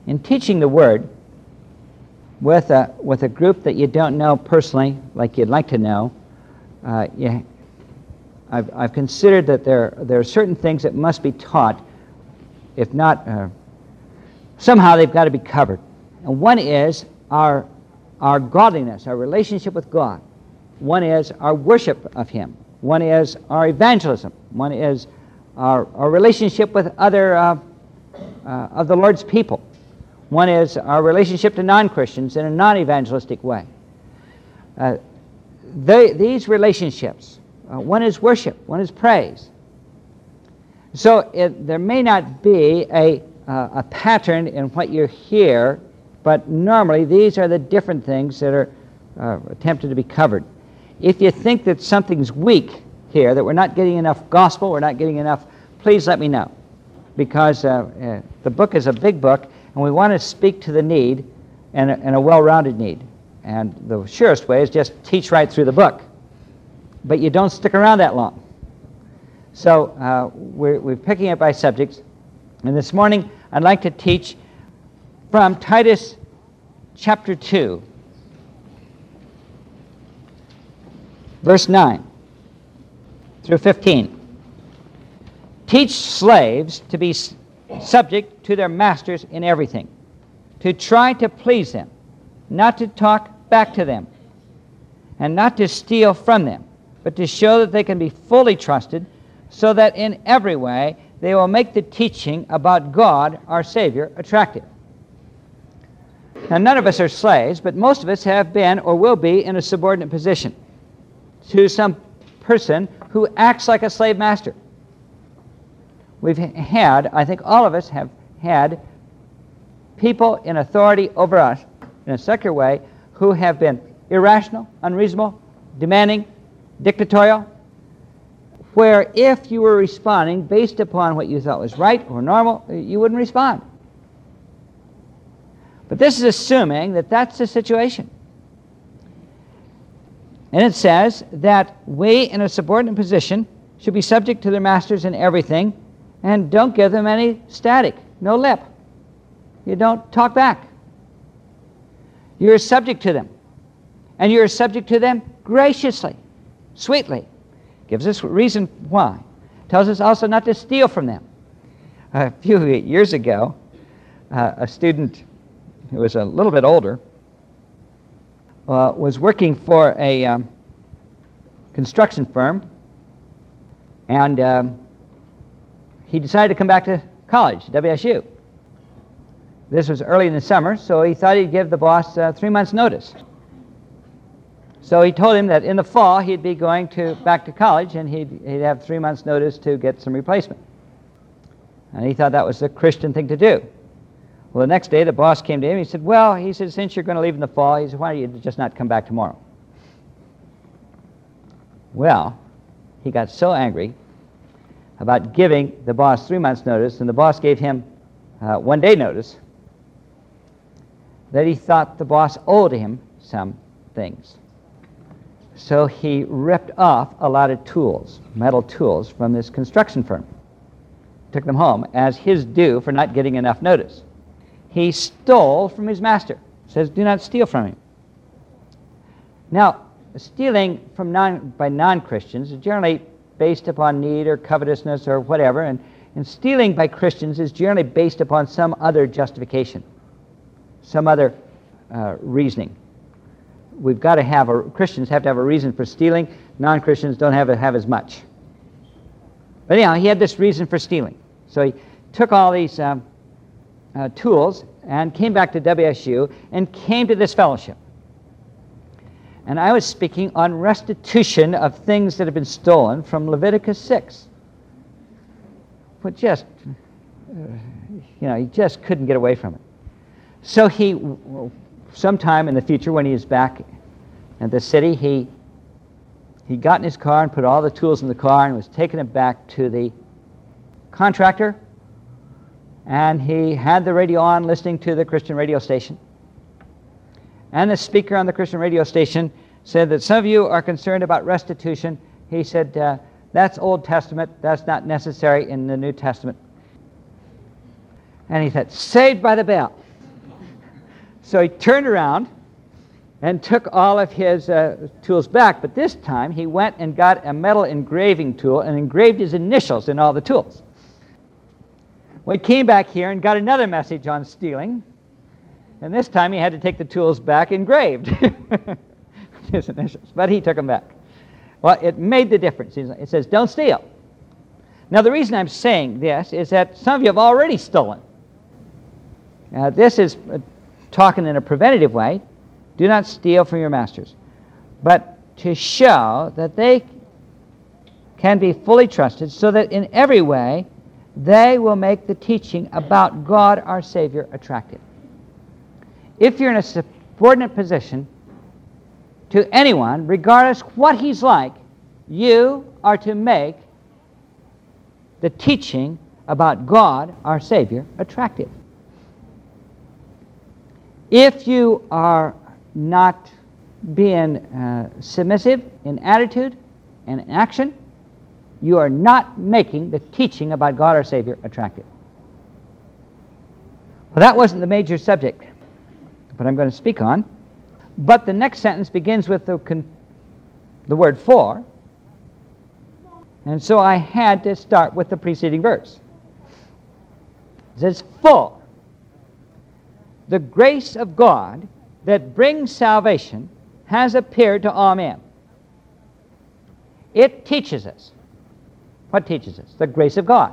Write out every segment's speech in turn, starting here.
In teaching the Word with a group that you don't know personally, like you'd like to know, I've considered that there are certain things that must be taught. If not, somehow they've got to be covered. And one is our godliness, our relationship with God. One is our worship of Him. One is our evangelism. One is our relationship with other of the Lord's people. One is our relationship to non-Christians in a non-evangelistic way. These relationships, one is worship, one is praise. So there may not be a pattern in what you hear, but normally these are the different things that are attempted to be covered. If you think that something's weak here, that we're not getting enough gospel, we're not getting enough, please let me know. Because the book is a big book, and we want to speak to the need and a well-rounded need. And the surest way is just teach right through the book. But you don't stick around that long. So we're picking it by subjects. And this morning, I'd like to teach from Titus chapter 2, verse 9 through 15. Teach slaves to be subject to their masters in everything, to try to please them, not to talk back to them, and not to steal from them, but to show that they can be fully trusted, so that in every way they will make the teaching about God, our Savior, attractive. Now, none of us are slaves, but most of us have been or will be in a subordinate position to some person who acts like a slave master. We've had, I think all of us have had, people in authority over us in a secular way who have been irrational, unreasonable, demanding, dictatorial, where if you were responding based upon what you thought was right or normal, you wouldn't respond. But this is assuming that that's the situation. And it says that we in a subordinate position should be subject to their masters in everything, and don't give them any static, no lip. You don't talk back. You're subject to them. And you're subject to them graciously, sweetly. Gives us reason why. Tells us also not to steal from them. A few years ago, a student who was a little bit older was working for a construction firm, and he decided to come back to college, WSU. This was early in the summer, so he thought he'd give the boss 3 months' notice. So he told him that in the fall he'd be going back to college, and he'd have 3 months' notice to get some replacement. And he thought that was the Christian thing to do. Well, the next day the boss came to him. He said, since you're going to leave in the fall, he said, why don't you just not come back tomorrow? Well, he got so angry about giving the boss 3 months' notice, and the boss gave him 1 day notice, that he thought the boss owed him some things. So he ripped off a lot of tools, metal tools, from this construction firm. Took them home as his due for not getting enough notice. He stole from his master. It says, do not steal from him. Now, stealing from by non-Christians is generally based upon need or covetousness or whatever, and stealing by Christians is generally based upon some other justification, some other reasoning. We've got to have Christians have to have a reason for stealing. Non-Christians don't have as much. But anyhow, he had this reason for stealing. So he took all these tools and came back to WSU and came to this fellowship. And I was speaking on restitution of things that have been stolen from Leviticus 6. But just, he just couldn't get away from it. So he, sometime in the future when he was back at the city, he got in his car and put all the tools in the car and was taking it back to the contractor. And he had the radio on, listening to the Christian radio station. And the speaker on the Christian radio station said that some of you are concerned about restitution. He said, that's Old Testament. That's not necessary in the New Testament. And he said, saved by the bell. So he turned around and took all of his tools back, but this time he went and got a metal engraving tool and engraved his initials in all the tools. Well, he came back here and got another message on stealing, and this time he had to take the tools back engraved, his initials, but he took them back. Well, it made the difference. It says, don't steal. Now, the reason I'm saying this is that some of you have already stolen. This is talking in a preventative way. Do not steal from your masters, but to show that they can be fully trusted so that in every way they will make the teaching about God our Savior attractive. If you're in a subordinate position to anyone, regardless what he's like, you are to make the teaching about God our Savior attractive. If you are not being submissive in attitude and in action, you are not making the teaching about God our Savior attractive. Well, that wasn't the major subject, but I'm going to speak on. But the next sentence begins with the word for, and so I had to start with the preceding verse. It says, for the grace of God that brings salvation has appeared to all men. It teaches us. What teaches us? The grace of God.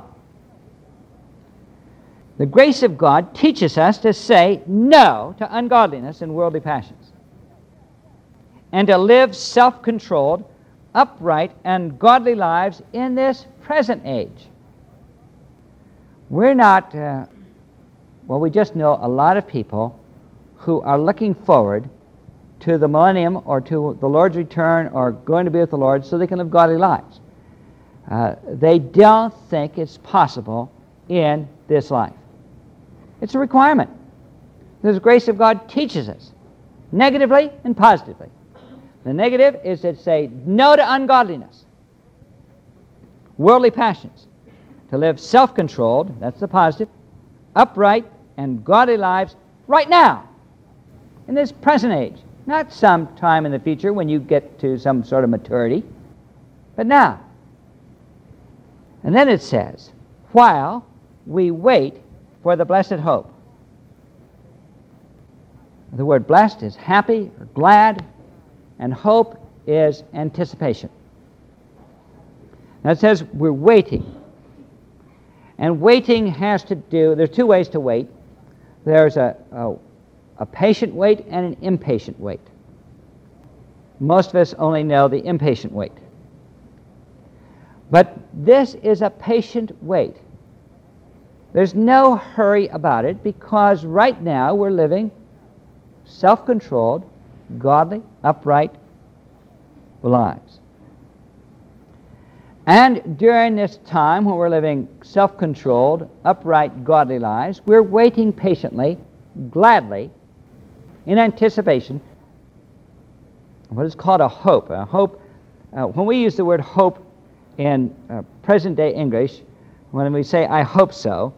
The grace of God teaches us to say no to ungodliness and worldly passions, and to live self-controlled, upright, and godly lives in this present age. We're not, we just know a lot of people who are looking forward to the millennium or to the Lord's return or going to be with the Lord so they can live godly lives. They don't think it's possible in this life. It's a requirement. The grace of God teaches us, negatively and positively. The negative is to say no to ungodliness, worldly passions, to live self-controlled, that's the positive, upright and godly lives right now, in this present age, not some time in the future when you get to some sort of maturity, but now. And then it says, while we wait for the blessed hope. The word blessed is happy or glad, and hope is anticipation. Now it says we're waiting. And waiting has to do, there's two ways to wait. There's a patient wait and an impatient wait. Most of us only know the impatient wait. But this is a patient wait. There's no hurry about it because right now we're living self-controlled, godly, upright lives. And during this time when we're living self-controlled, upright, godly lives, we're waiting patiently, gladly, in anticipation of what is called a hope. A hope, when we use the word hope in present-day English, when we say, I hope so,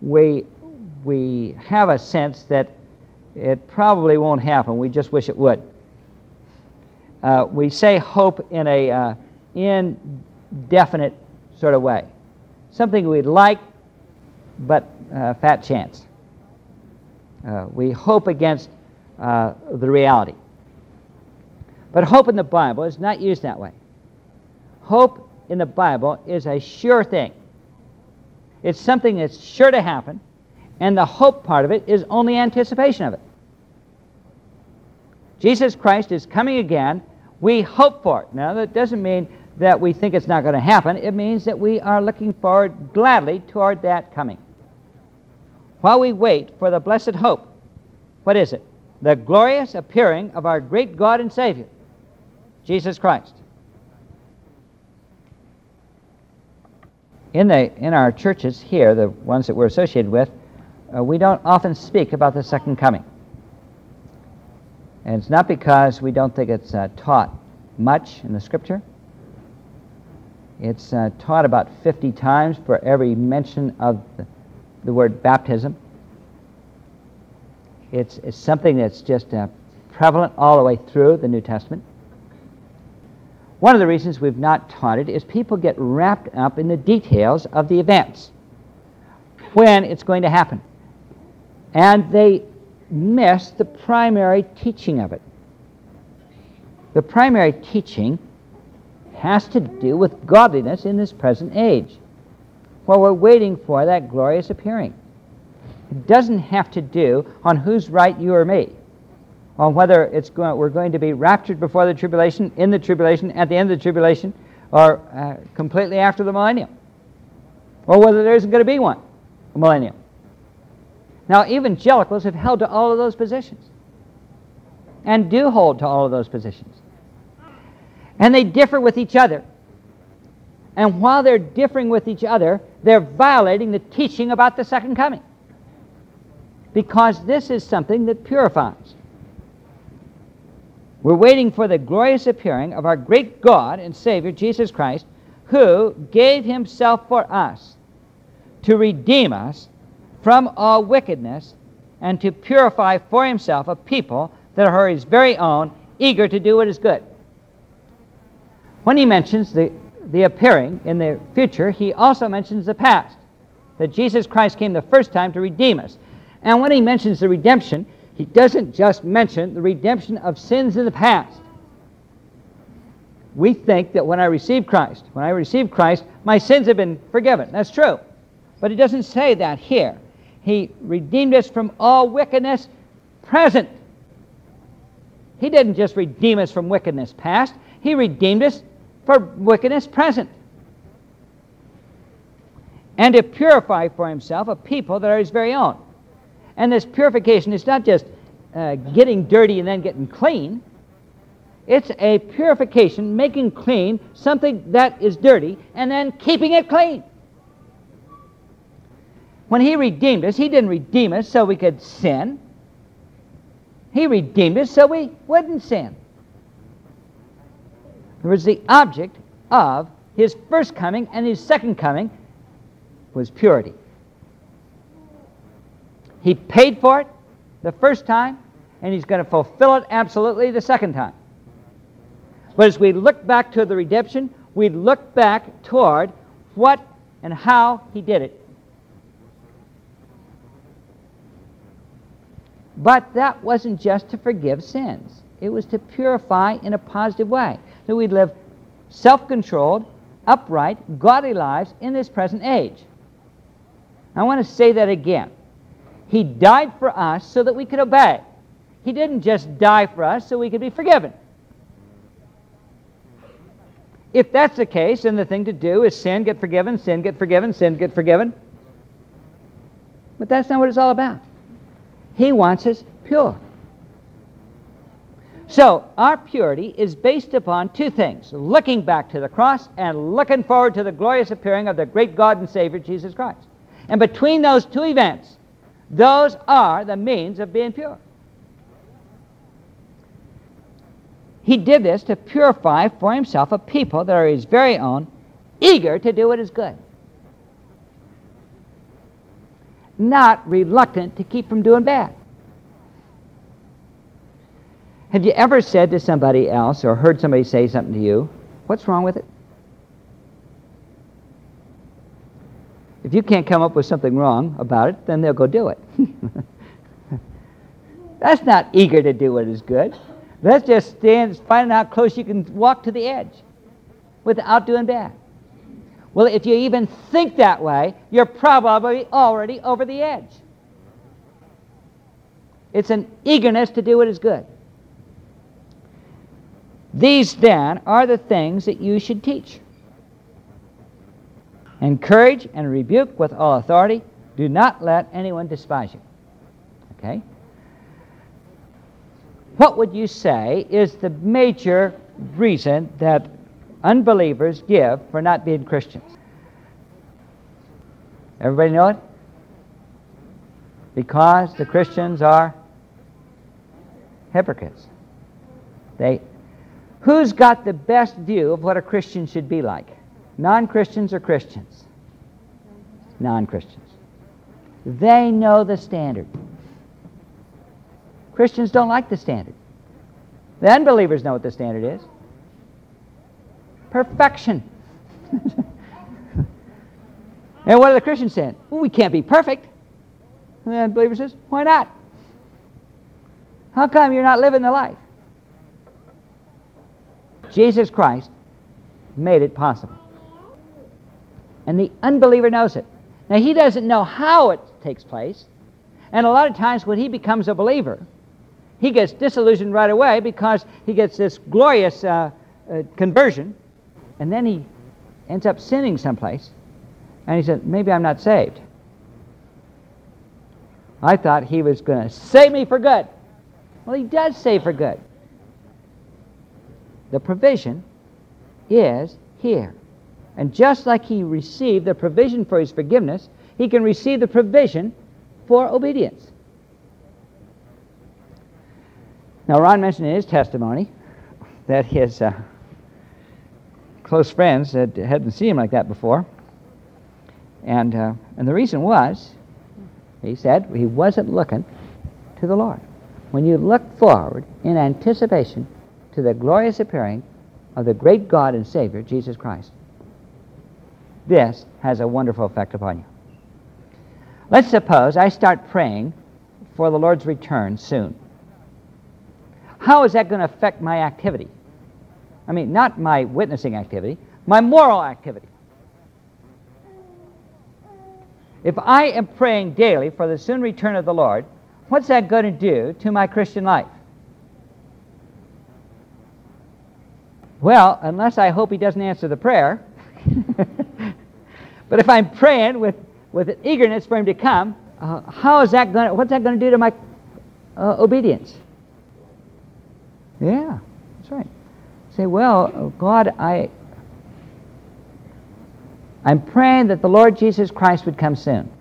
we have a sense that it probably won't happen. We just wish it would. We say hope in a indefinite sort of way. Something we'd like, but fat chance. We hope against the reality. But hope in the Bible is not used that way. Hope in the Bible is a sure thing. It's something that's sure to happen, and the hope part of it is only anticipation of it. Jesus Christ is coming again. We hope for it. Now, that doesn't mean that we think it's not going to happen. It means that we are looking forward gladly toward that coming. While we wait for the blessed hope, what is it? The glorious appearing of our great God and Savior, Jesus Christ. In our churches here, the ones that we're associated with, we don't often speak about the second coming. And it's not because we don't think it's taught much in the Scripture. It's taught about 50 times for every mention of the word baptism. It's something that's just prevalent all the way through the New Testament. One of the reasons we've not taught it is people get wrapped up in the details of the events, when it's going to happen, and they miss the primary teaching of it. The primary teaching has to do with godliness in this present age, while we're waiting for that glorious appearing. It doesn't have to do on who's right, you or me, on whether we're going to be raptured before the tribulation, in the tribulation, at the end of the tribulation, or completely after the millennium, or whether there isn't going to be one, a millennium. Now, evangelicals have held to all of those positions, and do hold to all of those positions. And they differ with each other. And while they're differing with each other, they're violating the teaching about the second coming, because this is something that purifies. We're waiting for the glorious appearing of our great God and Savior, Jesus Christ, who gave himself for us to redeem us from all wickedness and to purify for himself a people that are his very own, eager to do what is good. When he mentions the appearing in the future, he also mentions the past, that Jesus Christ came the first time to redeem us. And when he mentions the redemption, he doesn't just mention the redemption of sins in the past. We think that when I receive Christ, my sins have been forgiven. That's true. But he doesn't say that here. He redeemed us from all wickedness present. He didn't just redeem us from wickedness past. He redeemed us for wickedness present. And to purify for himself a people that are his very own. And this purification is not just getting dirty and then getting clean. It's a purification, making clean something that is dirty and then keeping it clean. When he redeemed us, he didn't redeem us so we could sin. He redeemed us so we wouldn't sin. It was the object of his first coming and his second coming was purity. He paid for it the first time, and he's going to fulfill it absolutely the second time. But as we look back to the redemption, we look back toward what and how he did it. But that wasn't just to forgive sins. It was to purify in a positive way, that we'd live self-controlled, upright, godly lives in this present age. I want to say that again. He died for us so that we could obey. He didn't just die for us so we could be forgiven. If that's the case, then the thing to do is sin, get forgiven, sin, get forgiven, sin, get forgiven. But that's not what it's all about. He wants us pure. So, our purity is based upon two things: looking back to the cross and looking forward to the glorious appearing of the great God and Savior, Jesus Christ. And between those two events, those are the means of being pure. He did this to purify for himself a people that are his very own, eager to do what is good. Not reluctant to keep from doing bad. Have you ever said to somebody else or heard somebody say something to you, "What's wrong with it?" If you can't come up with something wrong about it, then they'll go do it. That's not eager to do what is good. That's just finding out how close you can walk to the edge without doing bad. Well, if you even think that way, you're probably already over the edge. It's an eagerness to do what is good. These, then, are the things that you should teach. Encourage and rebuke with all authority. Do not let anyone despise you. Okay? What would you say is the major reason that unbelievers give for not being Christians? Everybody know it? Because the Christians are hypocrites. Who's got the best view of what a Christian should be like? Non-Christians or Christians? Non-Christians. They know the standard. Christians don't like the standard. The unbelievers know what the standard is. Perfection. And what are the Christians saying? Well, we can't be perfect. And the unbeliever says, why not? How come you're not living the life? Jesus Christ made it possible. And the unbeliever knows it. Now, he doesn't know how it takes place. And a lot of times when he becomes a believer, he gets disillusioned right away because he gets this glorious conversion, and then he ends up sinning someplace, and he said, maybe I'm not saved. I thought he was going to save me for good. Well, he does save for good. The provision is here. And just like he received the provision for his forgiveness, he can receive the provision for obedience. Now, Ron mentioned in his testimony that his close friends hadn't seen him like that before. And the reason was, he said, he wasn't looking to the Lord. When you look forward in anticipation to the glorious appearing of the great God and Savior, Jesus Christ, this has a wonderful effect upon you. Let's suppose I start praying for the Lord's return soon. How is that going to affect my activity? I mean, not my witnessing activity, my moral activity. If I am praying daily for the soon return of the Lord, what's that going to do to my Christian life? Well, unless I hope he doesn't answer the prayer, but if I'm praying with an eagerness for him to come, what's that going to do to my obedience? Yeah, that's right. Say, well, God, I'm praying that the Lord Jesus Christ would come soon.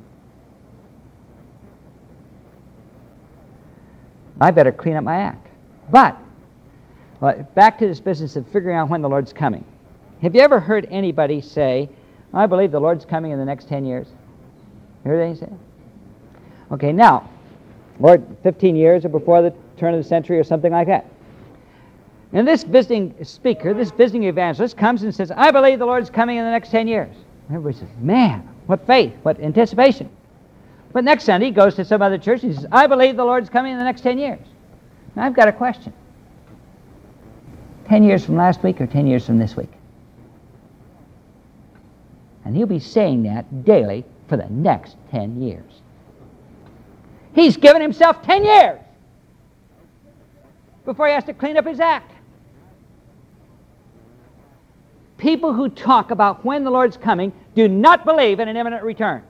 I better clean up my act. But, back to this business of figuring out when the Lord's coming. Have you ever heard anybody say, I believe the Lord's coming in the next 10 years? You heard anything say? Okay, now, Lord, 15 years or before the turn of the century or something like that. And this visiting speaker, this visiting evangelist comes and says, I believe the Lord's coming in the next 10 years. And everybody says, man, what faith, what anticipation. But next Sunday he goes to some other church and he says, I believe the Lord's coming in the next 10 years. Now I've got a question. 10 years from last week or 10 years from this week? And he'll be saying that daily for the next 10 years. He's given himself 10 years before he has to clean up his act. People who talk about when the Lord's coming do not believe in an imminent return.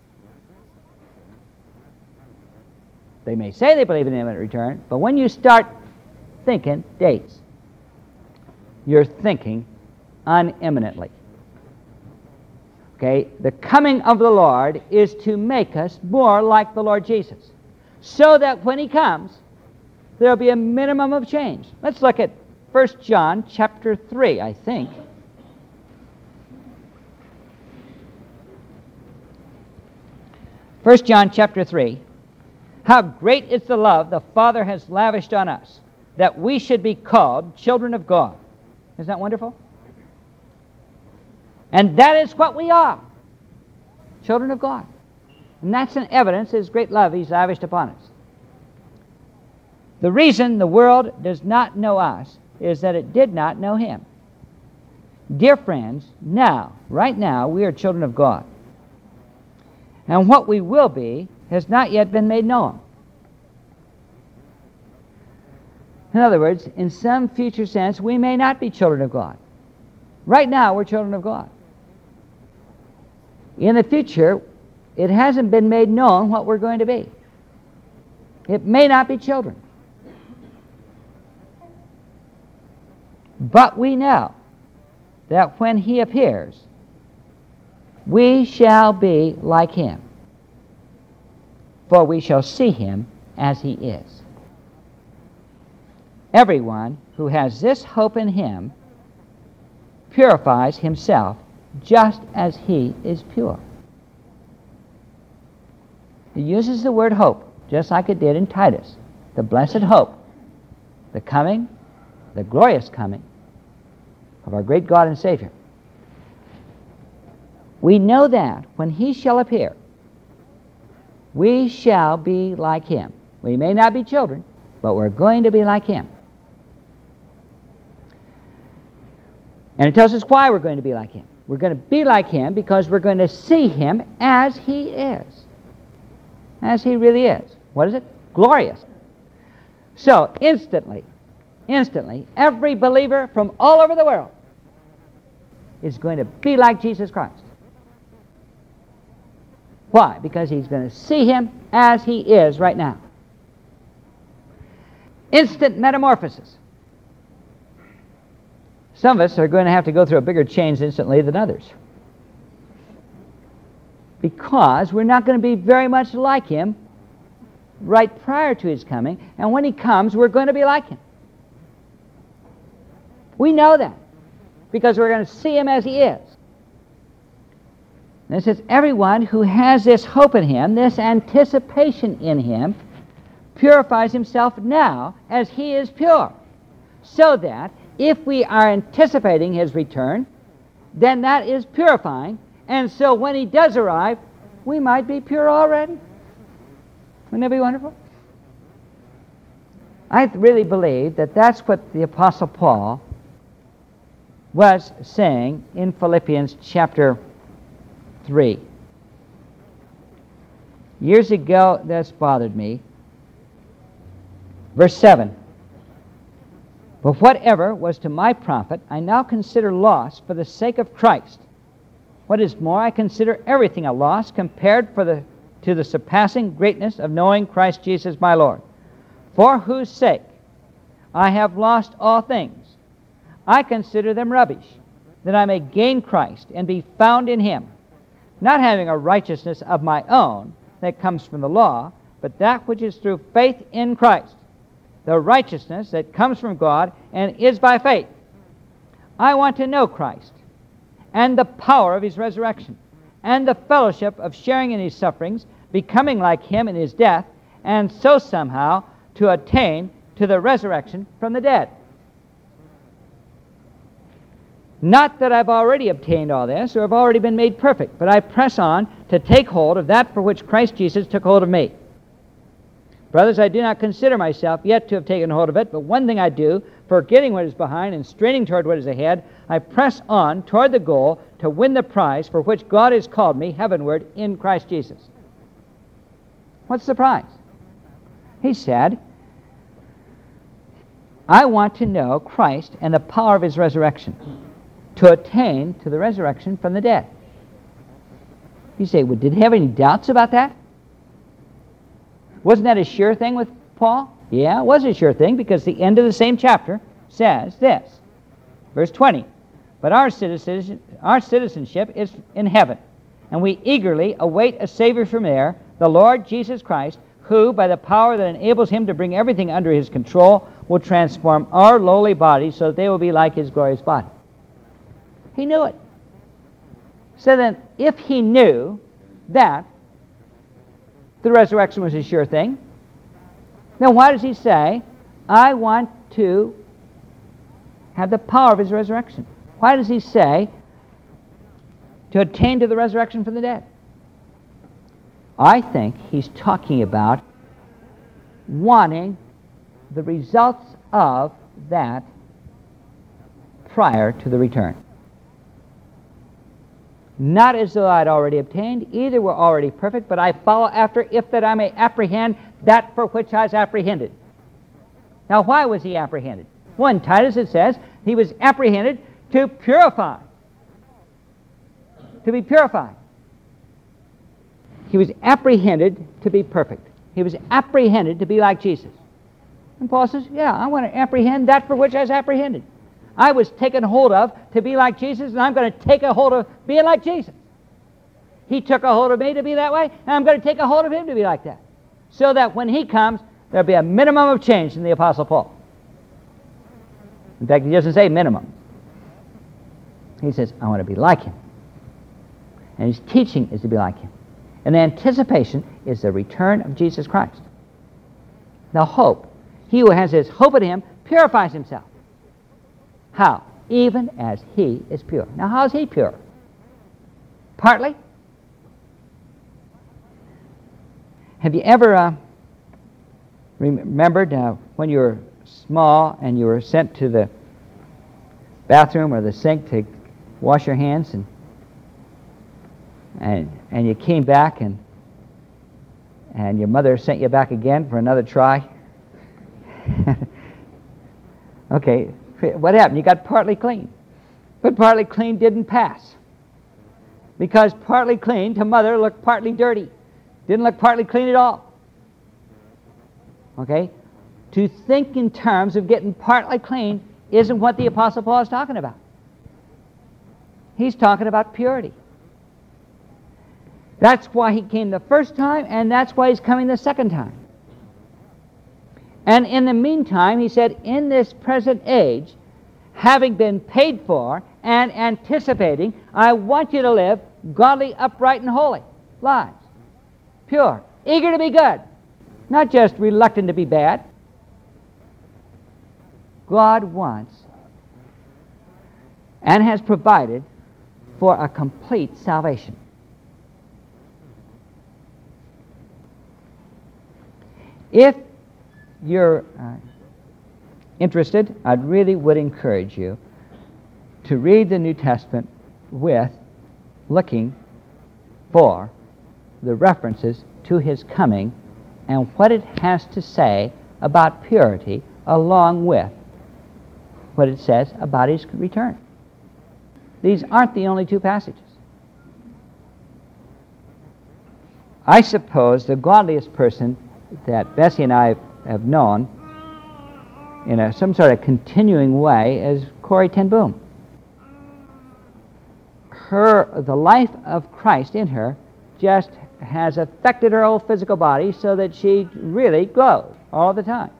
They may say they believe in an imminent return, but when you start thinking dates, you're thinking unimminently. Okay, the coming of the Lord is to make us more like the Lord Jesus, so that when he comes, there'll be a minimum of change. Let's look at 1 John chapter 3, I think. First John chapter 3. How great is the love the Father has lavished on us, that we should be called children of God. Isn't that wonderful? And that is what we are, children of God. And that's an evidence of his great love he's lavished upon us. The reason the world does not know us is that it did not know him. Dear friends, now, right now, we are children of God. And what we will be has not yet been made known. In other words, in some future sense, we may not be children of God. Right now, we're children of God. In the future, it hasn't been made known what we're going to be. It may not be children. But we know that when he appears, we shall be like him, for we shall see him as he is. Everyone who has this hope in him purifies himself just as he is pure. He uses the word hope, just like it did in Titus, the blessed hope, the coming, the glorious coming of our great God and Savior. We know that when he shall appear, we shall be like him. We may not be children, but we're going to be like him. And it tells us why we're going to be like him. We're going to be like him because we're going to see him as he is. As he really is. What is it? Glorious. So, instantly, every believer from all over the world is going to be like Jesus Christ. Why? Because he's going to see him as he is right now. Instant metamorphosis. Some of us are going to have to go through a bigger change instantly than others, because we're not going to be very much like him right prior to his coming, and when he comes, we're going to be like him. We know that, because we're going to see him as he is. And it says, everyone who has this hope in him, this anticipation in him, purifies himself now as he is pure, so that if we are anticipating his return, then that is purifying, and so when he does arrive, we might be pure already. Wouldn't that be wonderful? I really believe that that's what the Apostle Paul was saying in Philippians chapter 3. Years ago, this bothered me. Verse 7. But whatever was to my profit, I now consider loss for the sake of Christ. What is more, I consider everything a loss compared to the surpassing greatness of knowing Christ Jesus my Lord, for whose sake I have lost all things. I consider them rubbish, that I may gain Christ and be found in him, not having a righteousness of my own that comes from the law, but that which is through faith in Christ, the righteousness that comes from God and is by faith. I want to know Christ and the power of his resurrection and the fellowship of sharing in his sufferings, becoming like him in his death, and so somehow to attain to the resurrection from the dead. Not that I've already obtained all this or have already been made perfect, but I press on to take hold of that for which Christ Jesus took hold of me. Brothers, I do not consider myself yet to have taken hold of it, but one thing I do, forgetting what is behind and straining toward what is ahead, I press on toward the goal to win the prize for which God has called me heavenward in Christ Jesus. What's the prize? He said, I want to know Christ and the power of his resurrection, to attain to the resurrection from the dead. You say, well, did he have any doubts about that? Wasn't that a sure thing with Paul? Yeah, it was a sure thing, because the end of the same chapter says this. Verse 20, but our citizenship is in heaven, and we eagerly await a Savior from there, the Lord Jesus Christ, who, by the power that enables him to bring everything under his control, will transform our lowly bodies so that they will be like his glorious body. He knew it. So then, if he knew that the resurrection was a sure thing, then why does he say, I want to have the power of his resurrection? Why does he say to attain to the resurrection from the dead? I think he's talking about wanting the results of that prior to the return. Not as though I'd already obtained, either were already perfect, but I follow after, if that I may apprehend that for which I was apprehended. Now, why was he apprehended? Well, in Titus it says he was apprehended to purify. To be purified. He was apprehended to be perfect. He was apprehended to be like Jesus. And Paul says, yeah, I want to apprehend that for which I was apprehended. I was taken hold of to be like Jesus, and I'm going to take a hold of being like Jesus. He took a hold of me to be that way, and I'm going to take a hold of him to be like that. So that when he comes, there'll be a minimum of change in the Apostle Paul. In fact, he doesn't say minimum. He says, I want to be like him. And his teaching is to be like him. And the anticipation is the return of Jesus Christ. The hope He who has his hope in him purifies himself. How? Even as he is pure. Now, how is he pure? Partly. Have you ever remembered when you were small and you were sent to the bathroom or the sink to wash your hands, and you came back and your mother sent you back again for another try? Okay, what happened? You got partly clean. But partly clean didn't pass. Because partly clean to mother looked partly dirty. Didn't look partly clean at all. Okay? To think in terms of getting partly clean isn't what the Apostle Paul is talking about. He's talking about purity. That's why he came the first time, and that's why he's coming the second time. And in the meantime, he said, in this present age, having been paid for and anticipating, I want you to live godly, upright, and holy lives. Pure, eager to be good, not just reluctant to be bad. God wants and has provided for a complete salvation. If you're interested, I really would encourage you to read the New Testament with looking for the references to his coming and what it has to say about purity along with what it says about his return. These aren't the only two passages. I suppose the godliest person that Bessie and I have known in some sort of continuing way is Corrie ten Boom. The life of Christ in her just has affected her whole physical body so that she really glows all the time.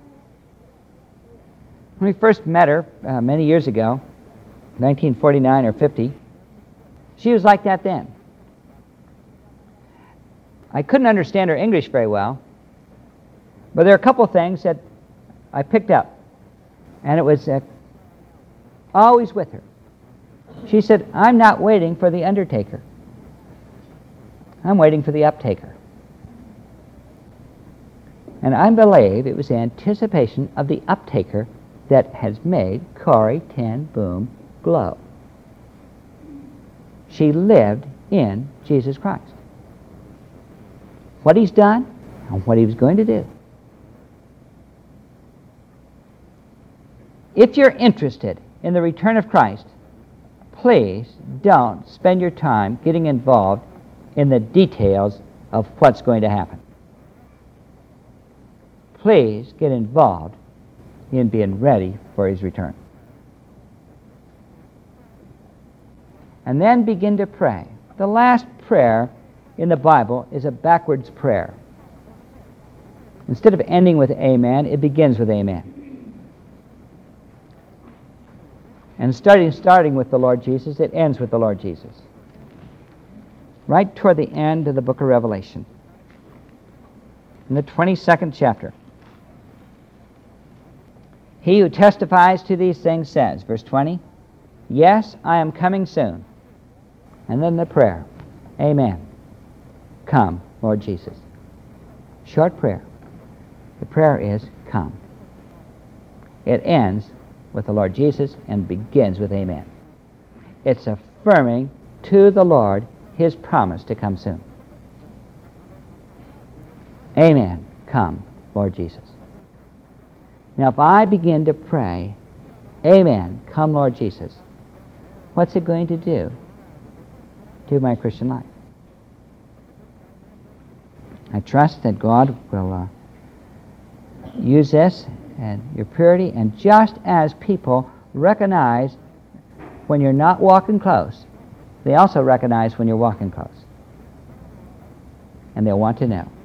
When we first met her many years ago, 1949 or 50, she was like that then. I couldn't understand her English very well, but there are a couple of things that I picked up, and it was always with her. She said, I'm not waiting for the undertaker. I'm waiting for the uptaker. And I believe it was anticipation of the uptaker that has made Corrie ten Boom glow. She lived in Jesus Christ. What he's done and what he was going to do. If you're interested in the return of Christ, please don't spend your time getting involved in the details of what's going to happen. Please get involved in being ready for his return. And then begin to pray. The last prayer in the Bible is a backwards prayer. Instead of ending with amen, it begins with amen. And starting with the Lord Jesus, it ends with the Lord Jesus. Right toward the end of the book of Revelation, in the 22nd chapter. He who testifies to these things says, verse 20, yes, I am coming soon. And then the prayer, amen. Come, Lord Jesus. Short prayer. The prayer is, come. It ends with the Lord Jesus and begins with amen. It's affirming to the Lord his promise to come soon. Amen. Come, Lord Jesus. Now, if I begin to pray, amen, come, Lord Jesus, what's it going to do to my Christian life? I trust that God will use this and your purity, and just as people recognize when you're not walking close, they also recognize when you're walking close. And they'll want to know.